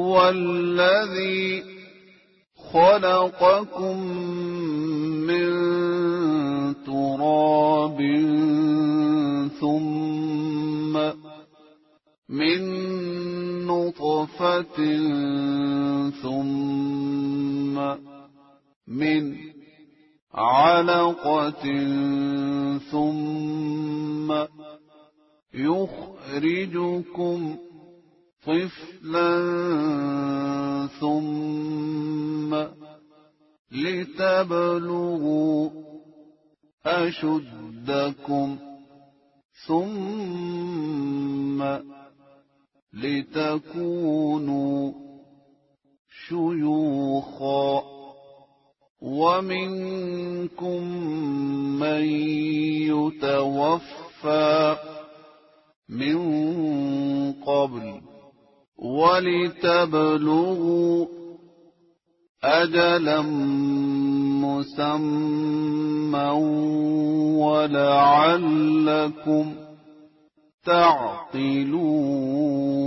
هو الذي خلقكم من تراب ثم من نطفة ثم من علقة ثم يخرجكم طفلا ثم لتبلغوا أشدكم ثم لتكونوا شيوخا ومنكم من يتوفى من قبل ولتبلغوا أجلا مسمى ولعلكم تعقلون